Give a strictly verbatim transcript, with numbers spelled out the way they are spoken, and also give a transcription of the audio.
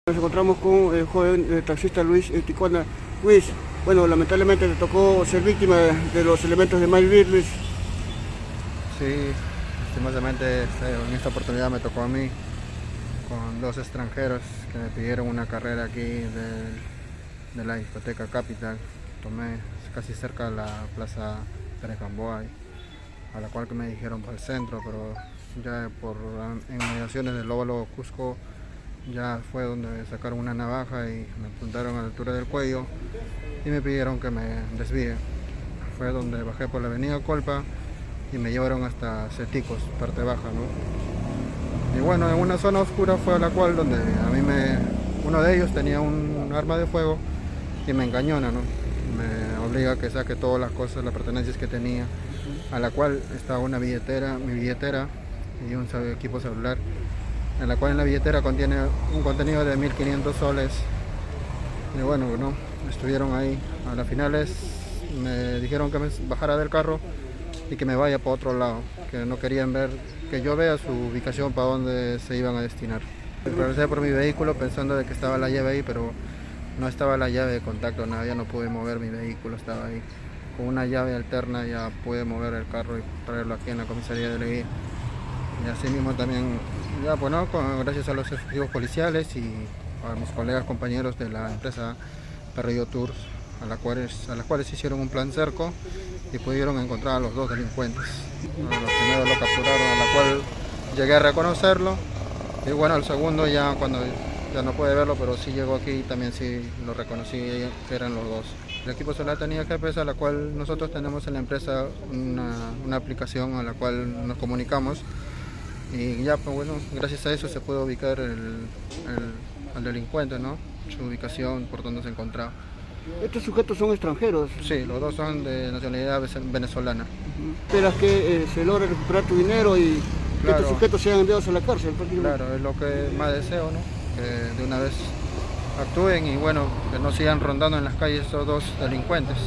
Nos encontramos con el joven eh, taxista Luis eh, Ticuana. Luis, bueno, lamentablemente te tocó ser víctima de, de los elementos de Malvir, Luis. Sí, lastimosamente en esta oportunidad me tocó a mí con dos extranjeros que me pidieron una carrera aquí de, de la discoteca Capital. Tomé casi cerca de la plaza Pérez Gamboa, a la cual que me dijeron para el centro, pero ya por inmediaciones del óvalo Cusco ya fue donde sacaron una navaja y me apuntaron a la altura del cuello y me pidieron que me desvíe. Fue donde bajé por la avenida Colpa y me llevaron hasta Ceticos, parte baja, ¿no? Y bueno, en una zona oscura fue a la cual donde a mí me, uno de ellos tenía un arma de fuego y me engañona, ¿no? Me obliga a que saque todas las cosas, las pertenencias que tenía, a la cual estaba una billetera, mi billetera y un equipo celular, en la cual en la billetera contiene un contenido de mil quinientos soles. Y bueno, ¿no? Estuvieron ahí. A las finales me dijeron que me bajara del carro y que me vaya para otro lado, que no querían ver, que yo vea su ubicación para dónde se iban a destinar. Regresé por mi vehículo pensando de que estaba la llave ahí, pero no estaba la llave de contacto, nada, ya no pude mover mi vehículo, estaba ahí. Con una llave alterna ya pude mover el carro y traerlo aquí en la comisaría de Leguía. Y así mismo también, ya bueno, con, gracias a los efectivos policiales y a mis colegas compañeros de la empresa Perrillo Tours, a las cuales, a las cuales hicieron un plan cerco y pudieron encontrar a los dos delincuentes. A los primeros lo capturaron, a la cual llegué a reconocerlo, y bueno, al segundo ya cuando ya no pude verlo, pero sí llegó aquí y también sí lo reconocí que eran los dos. El equipo solar tenía G P S, a la cual nosotros tenemos en la empresa una, una aplicación a la cual nos comunicamos. Y ya, pues bueno, gracias a eso se puede ubicar el, el, al delincuente, ¿no? Su ubicación, por donde se encontraba. ¿Estos sujetos son extranjeros? Sí, los dos son de nacionalidad venezolana. Uh-huh. ¿Esperas que eh, se logre recuperar tu dinero y que claro, estos sujetos sean enviados a la cárcel? Claro, es lo que más deseo, ¿no? Que de una vez actúen y bueno, que no sigan rondando en las calles estos dos delincuentes.